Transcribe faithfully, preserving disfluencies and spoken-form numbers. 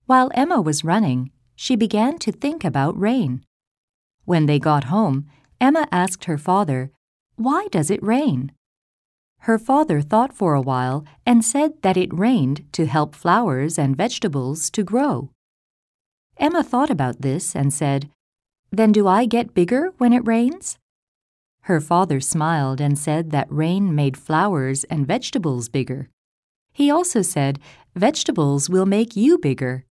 While Emma was running, she began to think about rain. When they got home, Emma asked her father, "Why does it rain?" Her father thought for a while and said that it rained to help flowers and vegetables to grow. Emma thought about this and said, "Then do I get bigger when it rains?" Her father smiled and said that rain made flowers and vegetables bigger. He also said, "Vegetables will make you bigger."